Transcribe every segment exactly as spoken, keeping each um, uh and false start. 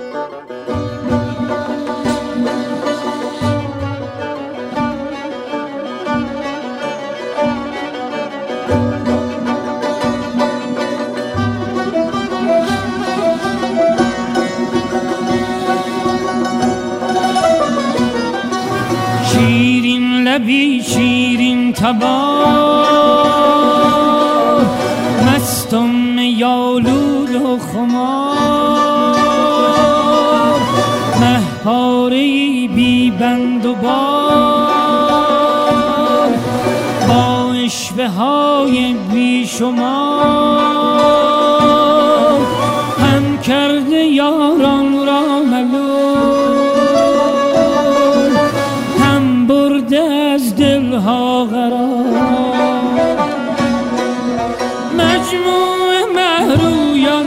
شیرین لبی شیرین تبار، مستم یالود و خمار، مهپاره‌ای بی بند و بار، با عشوه های بی شمار، هم کرده یاران را ملول، هم برده از دلها قرار. مجموع مهرویان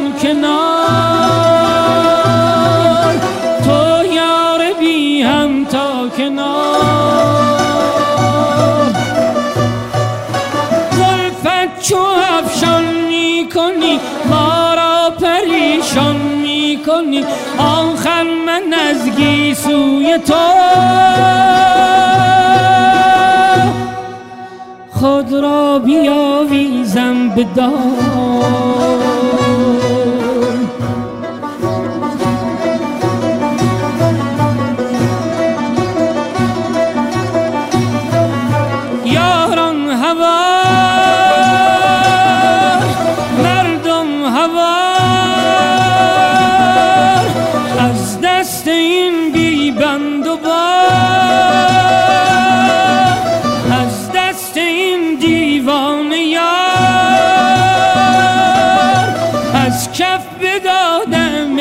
کنار، تو یار بی هم تا کنار. زلفت چو افشان می کنی ما را پریشان می کنی، آخر من از گیسوی تو خود را بیاویزم به دار. یاران هوا، مردم هوا، از دست این بی بند و بار، از دست این دیوانه یار، از کف بدادم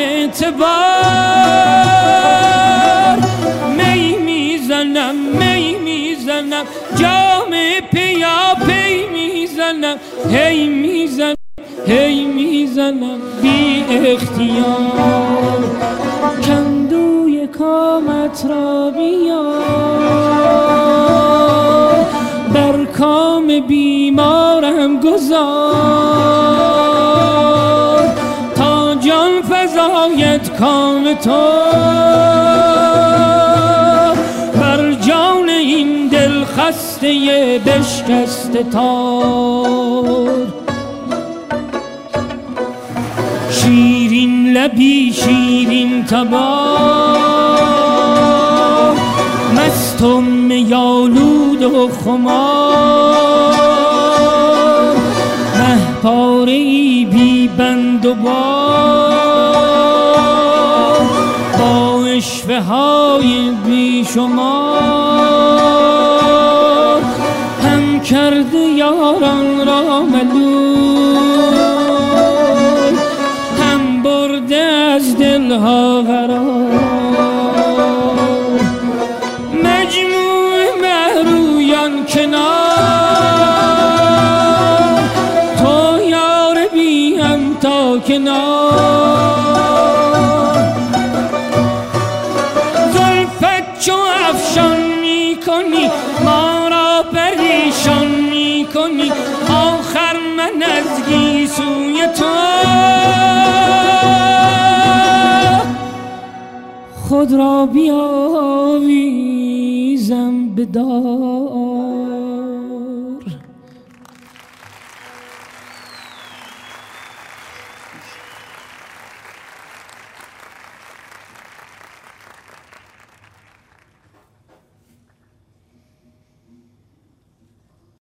اعتبار. می میزنم می میزنم جام پیا پی میزنم، هی میزنم هی میزنم بی اختیار. کندوی کامت را بیار، بر کام بیمارم گذار، تا جان فزاید کام تو بر جان این دل خسته بشکسته تار. شیرین لبی شیرین تبار، مستم یالود و خمار، مهپاره‌ای بی بند و بار، با عشوه های بی شمار، هم کرده یاران را ملول، هم برده از دلها قرار. مجموع مهرویان کنار، تو یار بی هم تا کنار. زلفت چو افشان می کنی ما را پریشان می کنی، آخر من از گیسوی تو خود را بیاویزم به دار.